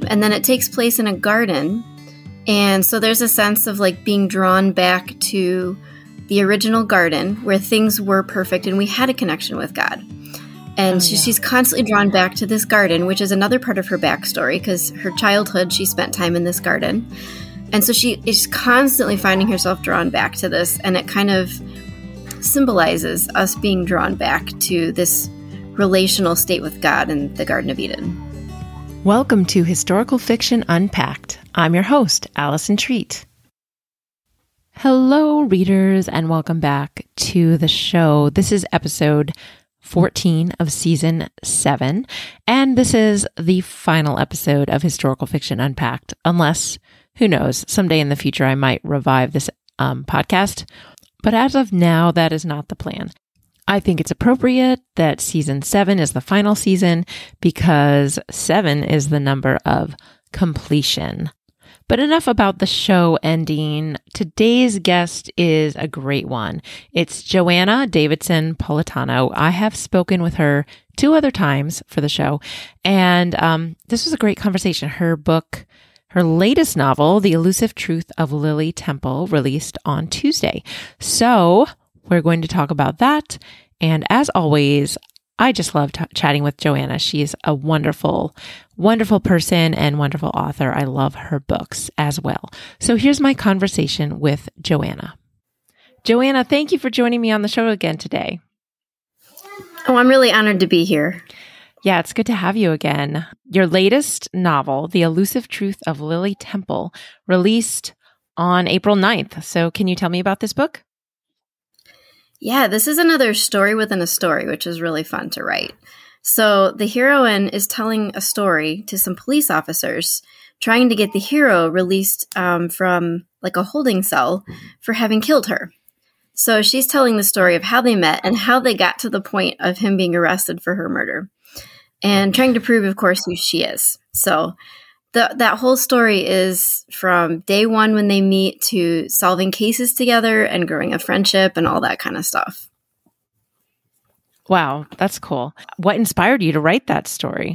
And then it takes place in a garden. And so there's a sense of like being drawn back to the original garden where things were perfect and we had a connection with God. And she's constantly drawn back to this garden, which is another part of her backstory because her childhood, she spent time in this garden. And so she is constantly finding herself drawn back to this. And it kind of symbolizes us being drawn back to this relational state with God in the Garden of Eden. Welcome to Historical Fiction Unpacked. I'm your host, Allison Treat. Hello, readers, and welcome back to the show. This is episode 14 of season 7, and this is the final episode of Historical Fiction Unpacked, unless, who knows, someday in the future I might revive this podcast. But as of now, that is not the plan. I think it's appropriate that season 7 is the final season because 7 is the number of completion. But enough about the show ending. Today's guest is a great one. It's Joanna Davidson Politano. I have spoken with her 2 other times for the show, and this was a great conversation. Her book, her latest novel, The Elusive Truth of Lily Temple, released on Tuesday. So we're going to talk about that. And as always, I just love chatting with Joanna. She is a wonderful, wonderful person and wonderful author. I love her books as well. So here's my conversation with Joanna. Joanna, thank you for joining me on the show again today. Oh, I'm really honored to be here. Yeah, it's good to have you again. Your latest novel, The Elusive Truth of Lily Temple, released on April 9th. So can you tell me about this book? Yeah, this is another story within a story, which is really fun to write. So the heroine is telling a story to some police officers, trying to get the hero released from like a holding cell for having killed her. So she's telling the story of how they met and how they got to the point of him being arrested for her murder and trying to prove, of course, who she is. So that whole story is from day one when they meet to solving cases together and growing a friendship and all that kind of stuff. Wow, that's cool. What inspired you to write that story?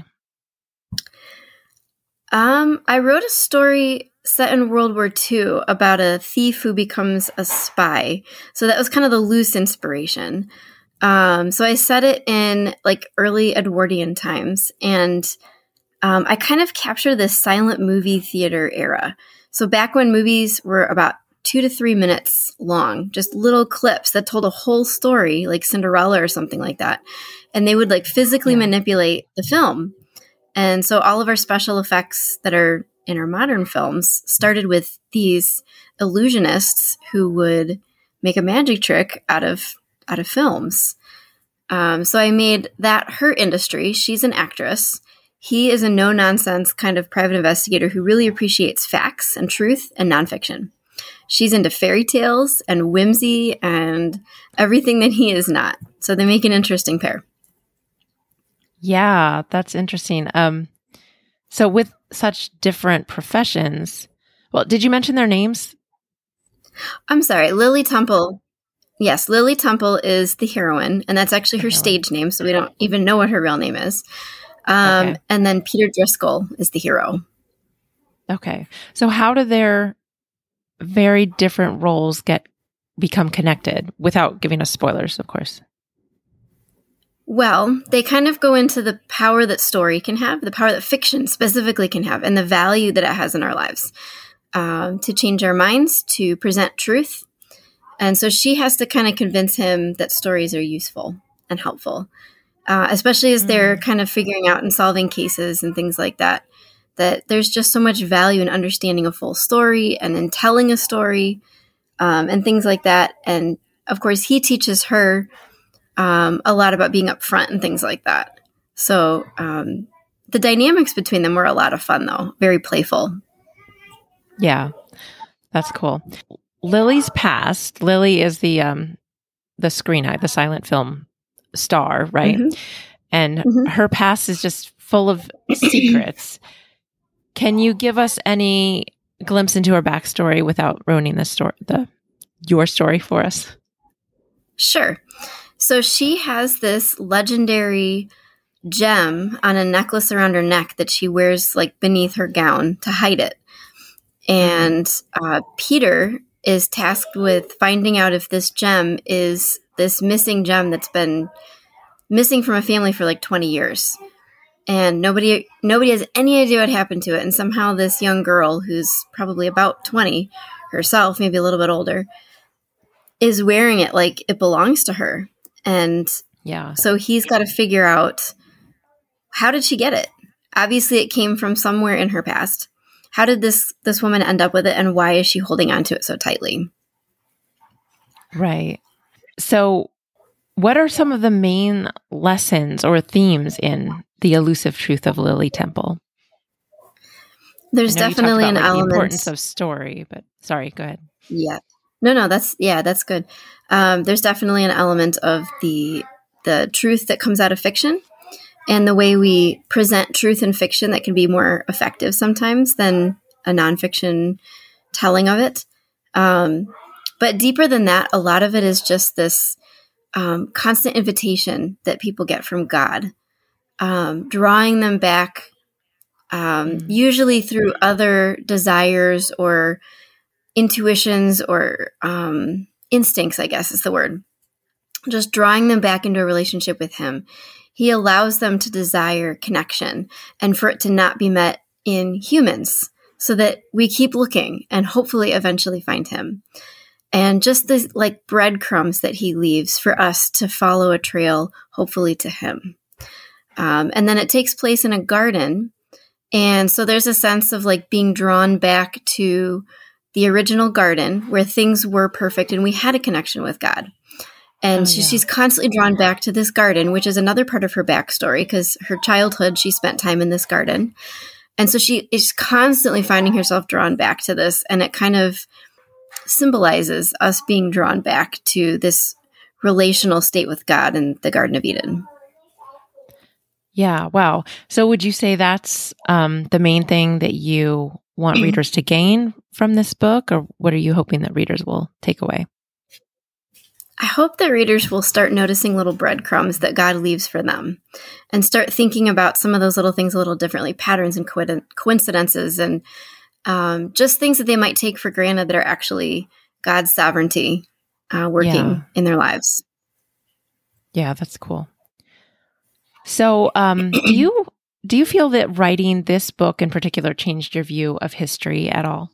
I wrote a story set in World War II about a thief who becomes a spy. So that was kind of the loose inspiration. So I set it in like early Edwardian times, and I kind of capture this silent movie theater era. So back when movies were about 2 to 3 minutes long, just little clips that told a whole story, like Cinderella or something like that. And they would like physically manipulate the film. And so all of our special effects that are in our modern films started with these illusionists who would make a magic trick out of films. So I made that her industry. She's an actress. He is a no-nonsense kind of private investigator who really appreciates facts and truth and nonfiction. She's into fairy tales and whimsy and everything that he is not. So they make an interesting pair. Yeah, that's interesting. So with such different professions, well, did you mention their names? I'm sorry, Lily Temple. Yes, Lily Temple is the heroine, and that's actually her stage name, so we don't even know what her real name is. And then Peter Driscoll is the hero. Okay. So how do their very different roles become connected without giving us spoilers, of course? Well, they kind of go into the power that story can have, the power that fiction specifically can have, and the value that it has in our lives to change our minds, to present truth. And so she has to kind of convince him that stories are useful and helpful. Especially as they're kind of figuring out and solving cases and things like that, that there's just so much value in understanding a full story and in telling a story and things like that. And of course, he teaches her a lot about being upfront and things like that. So the dynamics between them were a lot of fun, though. Very playful. Yeah, that's cool. Lily's past. Lily is the screen eye, the silent film star, right? Mm-hmm. And her past is just full of secrets. Can you give us any glimpse into her backstory without ruining your story for us? Sure. So she has this legendary gem on a necklace around her neck that she wears like beneath her gown to hide it. And Peter is tasked with finding out if this gem is this missing gem that's been missing from a family for like 20 years. And nobody has any idea what happened to it. And somehow this young girl, who's probably about 20 herself, maybe a little bit older, is wearing it like it belongs to her. And so he's got to figure out, how did she get it? Obviously, it came from somewhere in her past. How did this woman end up with it, and why is she holding on to it so tightly? Right. So what are some of the main lessons or themes in The Elusive Truth of Lily Temple? There's definitely an element. The importance of story, but sorry, go ahead. Yeah. No, that's good. There's definitely an element of the truth that comes out of fiction, and the way we present truth in fiction that can be more effective sometimes than a nonfiction telling of it. But deeper than that, a lot of it is just this constant invitation that people get from God, drawing them back, usually through other desires or intuitions or instincts, I guess is the word. Just drawing them back into a relationship with Him. He allows them to desire connection and for it to not be met in humans, so that we keep looking and hopefully eventually find Him. And just the like breadcrumbs that He leaves for us to follow a trail, hopefully to Him. And then it takes place in a garden. And so there's a sense of like being drawn back to the original garden where things were perfect and we had a connection with God. And she's constantly drawn back to this garden, which is another part of her backstory, because her childhood, she spent time in this garden. And so she is constantly finding herself drawn back to this. And it kind of symbolizes us being drawn back to this relational state with God in the Garden of Eden. Yeah. Wow. So would you say that's the main thing that you want readers to gain from this book, or what are you hoping that readers will take away? I hope that readers will start noticing little breadcrumbs that God leaves for them and start thinking about some of those little things a little differently, patterns and coincidences, and just things that they might take for granted that are actually God's sovereignty working in their lives. Yeah, that's cool. So do you feel that writing this book in particular changed your view of history at all?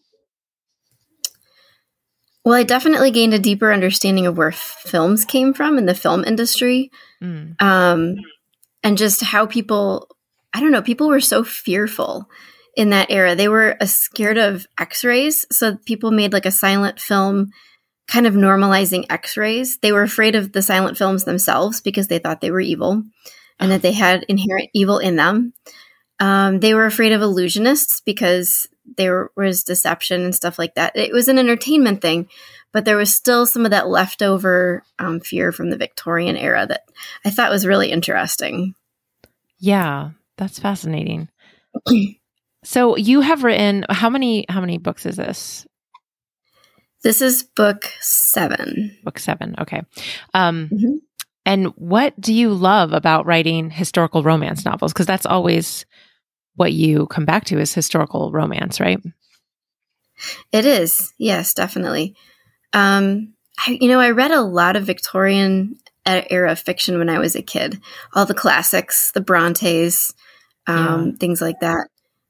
Well, I definitely gained a deeper understanding of where films came from in the film industry. And just how people were so fearful in that era. They were scared of x-rays. So people made like a silent film kind of normalizing x-rays. They were afraid of the silent films themselves because they thought they were evil and that they had inherent evil in them. They were afraid of illusionists because there was deception and stuff like that. It was an entertainment thing, but there was still some of that leftover fear from the Victorian era that I thought was really interesting. Yeah, that's fascinating. So you have written, how many books is this? This is book 7. Book 7, okay. And what do you love about writing historical romance novels? Because that's always what you come back to, is historical romance, right? It is. Yes, definitely. I read a lot of Victorian era fiction when I was a kid. All the classics, the Brontes, things like that.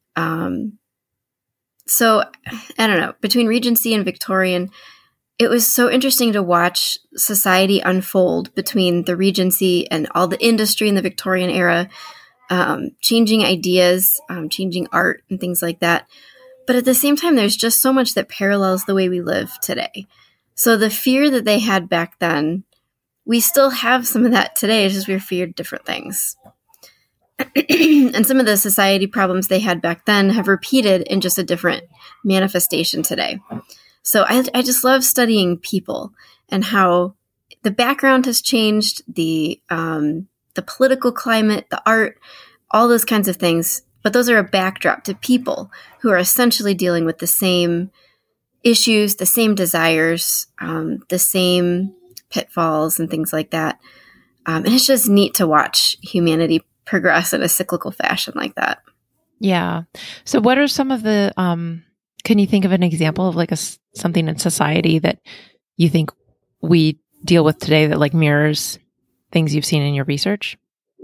So I don't know, between Regency and Victorian, it was so interesting to watch society unfold between the Regency and all the industry in the Victorian era, changing ideas, changing art and things like that. But at the same time, there's just so much that parallels the way we live today. So the fear that they had back then, we still have some of that today. It's just we're feared different things. And some of the society problems they had back then have repeated in just a different manifestation today. So I just love studying people and how the background has changed, the political climate, the art, all those kinds of things. But those are a backdrop to people who are essentially dealing with the same issues, the same desires, the same pitfalls and things like that. And it's just neat to watch humanity progress in a cyclical fashion like that. Yeah. So what are some of the, can you think of an example of like something in society that you think we deal with today that like mirrors things you've seen in your research?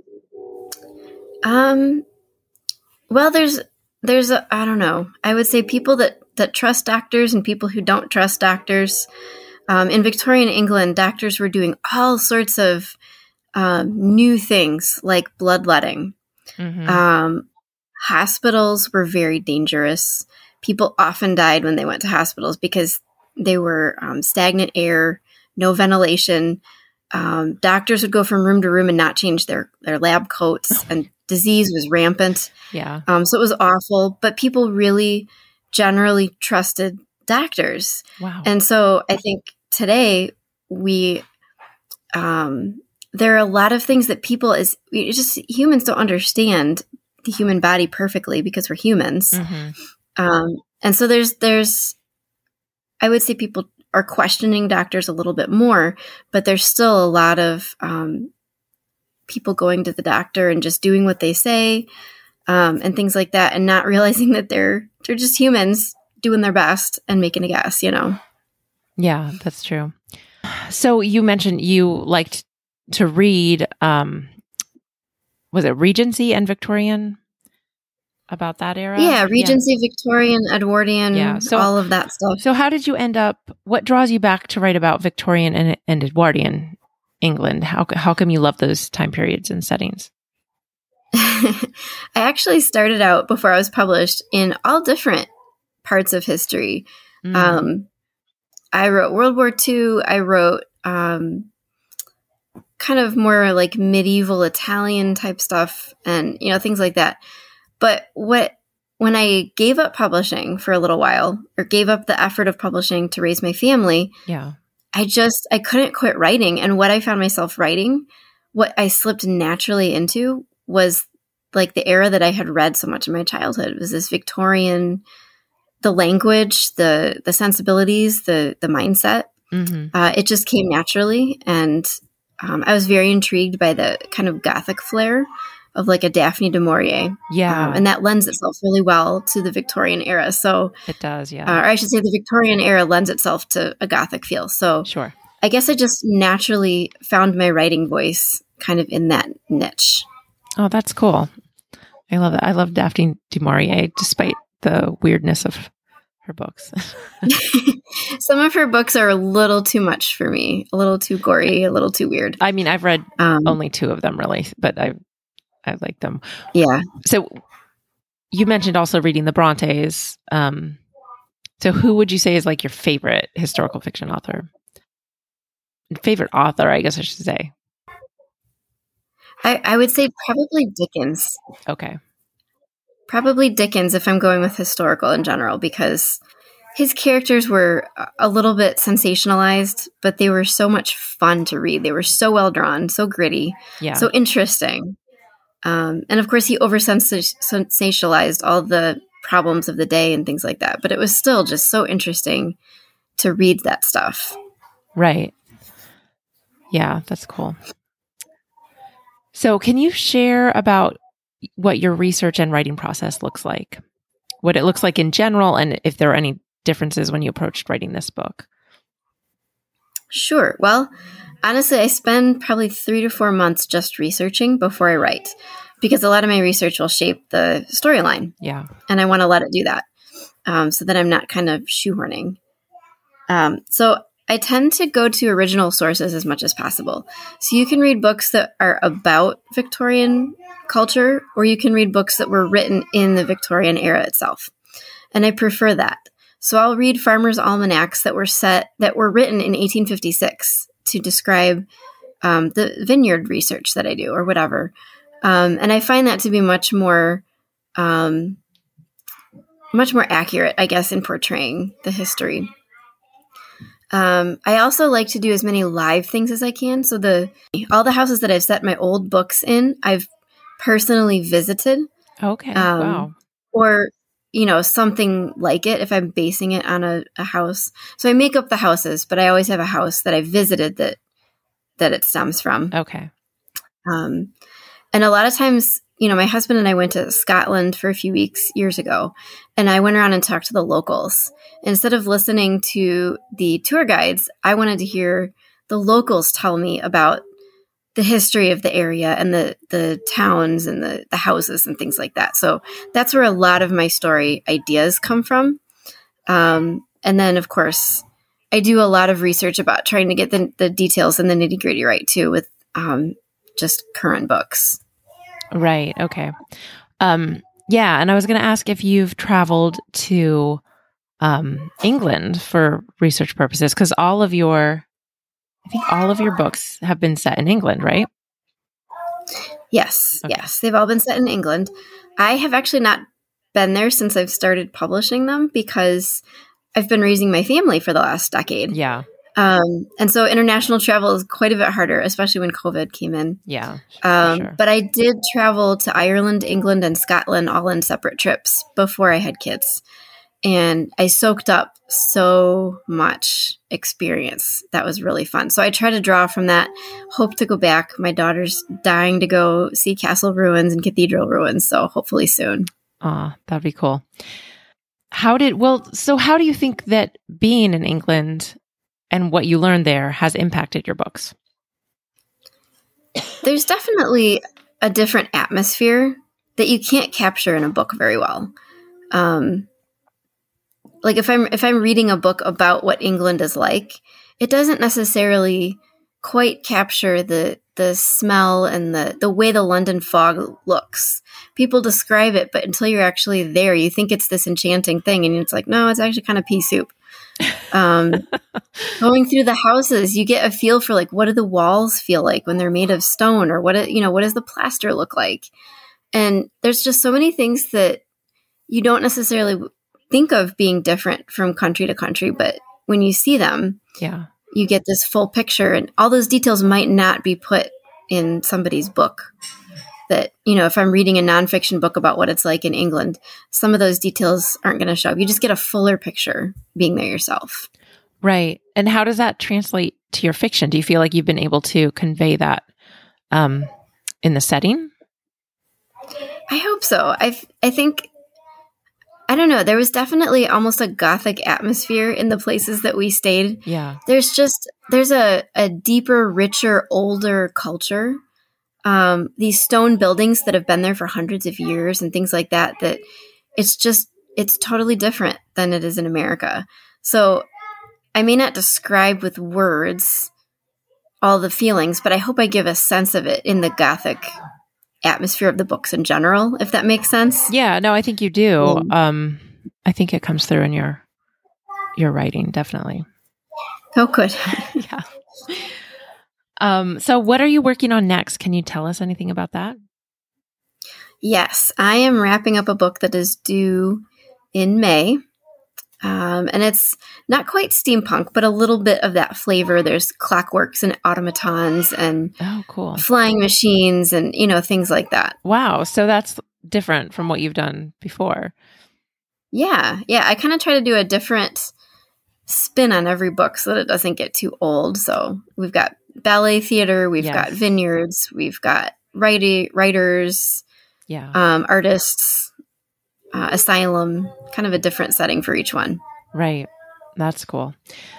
Well, there's I don't know. I would say people that trust doctors and people who don't trust doctors. In Victorian England, doctors were doing all sorts of new things like bloodletting. Mm-hmm. Hospitals were very dangerous. People often died when they went to hospitals because they were stagnant air, no ventilation. Doctors would go from room to room and not change their lab coats, and disease was rampant. Yeah. So it was awful, but people really generally trusted doctors. Wow. And so I think today there are a lot of things that humans don't understand the human body perfectly because we're humans. Mm-hmm. And so there's, I would say people are questioning doctors a little bit more, but there's still a lot of people going to the doctor and just doing what they say and things like that, and not realizing that they're just humans doing their best and making a guess, Yeah, that's true. So you mentioned you liked to read, was it Regency and Victorian, about that era? Yeah, Regency, Victorian, Edwardian, so, all of that stuff. So how did you end up, what draws you back to write about Victorian and Edwardian England? How come you love those time periods and settings? I actually started out before I was published in all different parts of history. Mm. I wrote World War II. I wrote kind of more like medieval Italian type stuff and, things like that. But when I gave up publishing for a little while, or gave up the effort of publishing to raise my family, I couldn't quit writing. And what I found myself writing, what I slipped naturally into was like the era that I had read so much in my childhood. It was this Victorian, the language, the sensibilities, the mindset. Mm-hmm. It just came naturally. And I was very intrigued by the kind of Gothic flair of like a Daphne du Maurier. Yeah. And that lends itself really well to the Victorian era. So it does, yeah. Or I should say the Victorian era lends itself to a Gothic feel. So sure. I guess I just naturally found my writing voice kind of in that niche. Oh, that's cool. I love that. I love Daphne du Maurier, despite the weirdness of her books. Some of her books are a little too much for me, a little too gory, a little too weird. I mean, I've read only 2 of them really, but I like them. Yeah. So you mentioned also reading the Brontes. So who would you say is like your favorite historical fiction author? Favorite author, I guess I should say. I would say probably Dickens. Okay. Probably Dickens if I'm going with historical in general, because his characters were a little bit sensationalized, but they were so much fun to read. They were so well drawn, so gritty, so interesting. And of course, he over-sensationalized all the problems of the day and things like that. But it was still just so interesting to read that stuff. Right. Yeah, that's cool. So can you share about what your research and writing process looks like? What it looks like in general, and if there are any differences when you approached writing this book? Sure. Well, honestly, I spend probably 3 to 4 months just researching before I write, because a lot of my research will shape the storyline. Yeah. And I want to let it do that so that I'm not kind of shoehorning. So I tend to go to original sources as much as possible. So you can read books that are about Victorian culture, or you can read books that were written in the Victorian era itself. And I prefer that. So I'll read farmers' almanacs that were written in 1856 to describe the vineyard research that I do or whatever. And I find that to be much more accurate, I guess, in portraying the history. I also like to do as many live things as I can. So all the houses that I've set my old books in, I've personally visited. Okay. Wow. Or, something like it if I'm basing it on a house. So I make up the houses, but I always have a house that I visited that it stems from. Okay. And a lot of times, my husband and I went to Scotland for a few weeks years ago, and I went around and talked to the locals. Instead of listening to the tour guides, I wanted to hear the locals tell me about the history of the area and the towns and the houses and things like that. So that's where a lot of my story ideas come from. And then, of course, I do a lot of research about trying to get the details and the nitty gritty right too with just current books. Right. Okay. Yeah. And I was going to ask if you've traveled to England for research purposes, because I think all of your books have been set in England, right? Yes. Okay. Yes. They've all been set in England. I have actually not been there since I've started publishing them because I've been raising my family for the last decade. Yeah. And so international travel is quite a bit harder, especially when COVID came in. Yeah. Sure. But I did travel to Ireland, England, and Scotland all in separate trips before I had kids. And I soaked up so much experience. That was really fun. So I try to draw from that, hope to go back. My daughter's dying to go see castle ruins and cathedral ruins. So hopefully soon. That'd be cool. How do you think that being in England and what you learned there has impacted your books? There's definitely a different atmosphere that you can't capture in a book very well. Like if I'm reading a book about what England is like, it doesn't necessarily quite capture the smell and the way the London fog looks. People describe it, but until you're actually there, you think it's this enchanting thing, and it's like, no, it's actually kind of pea soup. Going through the houses, you get a feel for like, what do the walls feel like when they're made of stone, or what does the plaster look like? And there's just so many things that you don't necessarily think of being different from country to country, but when you see them, you get this full picture, and all those details might not be put in somebody's book. That, if I'm reading a nonfiction book about what it's like in England, some of those details aren't going to show up. You just get a fuller picture being there yourself. Right. And how does that translate to your fiction? Do you feel like you've been able to convey that in the setting? I hope so. I think, I don't know, there was definitely almost a Gothic atmosphere in the places that we stayed. Yeah. There's a deeper, richer, older culture. These stone buildings that have been there for hundreds of years and things like that it's totally different than it is in America. So I may not describe with words all the feelings, but I hope I give a sense of it in the Gothic atmosphere of the books in general, if that makes sense. Yeah, no, I think you do. I think it comes through in your writing, definitely. Oh, good. Yeah. So what are you working on next? Can you tell us anything about that? Yes, I am wrapping up a book that is due in May. And it's not quite steampunk, but a little bit of that flavor. There's clockworks and automatons and cool. flying machines and, things like that. Wow. So that's different from what you've done before. Yeah. I kind of try to do a different spin on every book so that it doesn't get too old. So we've got ballet theater, we've got vineyards, we've got writers, artists, asylum, kind of a different setting for each one. Right. That's cool.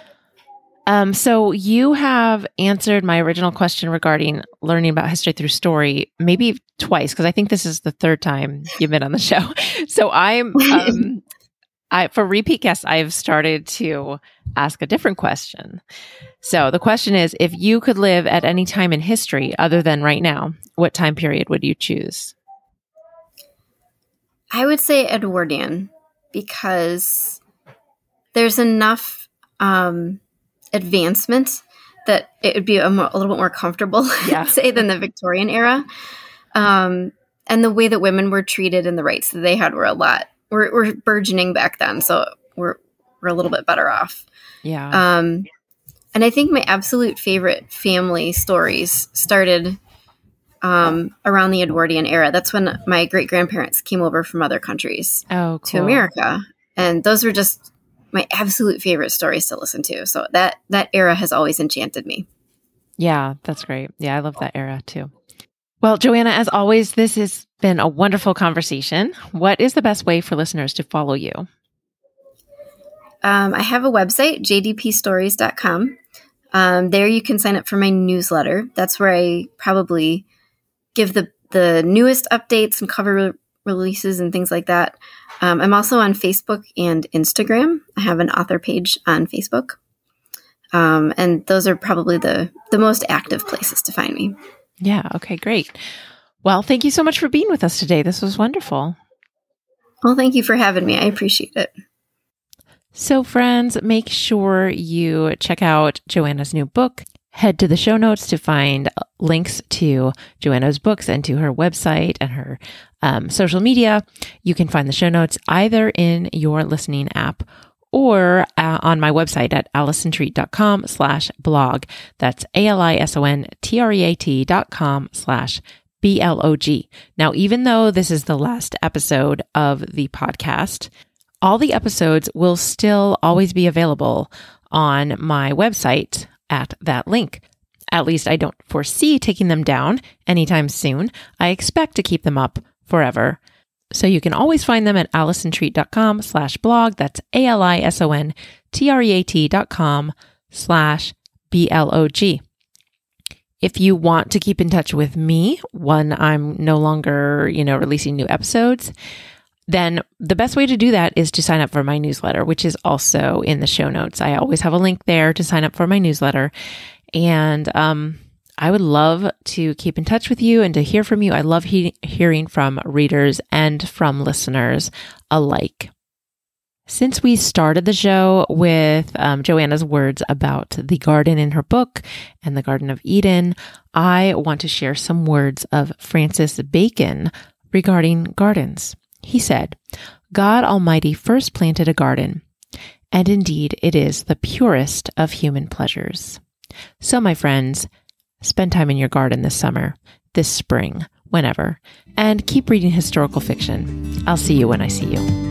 So you have answered my original question regarding learning about history through story, maybe twice, because I think this is the third time you've been on the show. So for repeat guests, I've started to ask a different question. So the question is, if you could live at any time in history other than right now, what time period would you choose? I would say Edwardian, because there's enough advancement that it would be a little bit more comfortable, I'd say, than the Victorian era. And the way that women were treated and the rights that they had were burgeoning back then. So we're a little bit better off. Yeah. And I think my absolute favorite family stories started around the Edwardian era. That's when my great-grandparents came over from other countries to America. And those were just my absolute favorite stories to listen to. So that era has always enchanted me. Yeah, that's great. Yeah, I love that era too. Well, Joanna, as always, this has been a wonderful conversation. What is the best way for listeners to follow you? I have a website, jdpstories.com. There you can sign up for my newsletter. That's where I probably give the newest updates and cover releases and things like that. I'm also on Facebook and Instagram. I have an author page on Facebook. And those are probably the most active places to find me. Yeah. Okay, great. Well, thank you so much for being with us today. This was wonderful. Well, thank you for having me. I appreciate it. So friends, make sure you check out Joanna's new book. Head to the show notes to find links to Joanna's books and to her website and her social media. You can find the show notes either in your listening app or on my website at AlisonTreat.com/blog. That's ALISONTREAT.com/BLOG. Now, even though this is the last episode of the podcast, all the episodes will still always be available on my website at that link. At least I don't foresee taking them down anytime soon. I expect to keep them up forever. So you can always find them at AlisonTreat.com/blog. That's ALISONTREAT.com/BLOG. If you want to keep in touch with me when I'm no longer, releasing new episodes, then the best way to do that is to sign up for my newsletter, which is also in the show notes. I always have a link there to sign up for my newsletter. And I would love to keep in touch with you and to hear from you. I love hearing from readers and from listeners alike. Since we started the show with Joanna's words about the garden in her book and the Garden of Eden, I want to share some words of Francis Bacon regarding gardens. He said, "God Almighty first planted a garden, and indeed it is the purest of human pleasures." So, my friends, spend time in your garden this summer, this spring, whenever, and keep reading historical fiction. I'll see you when I see you.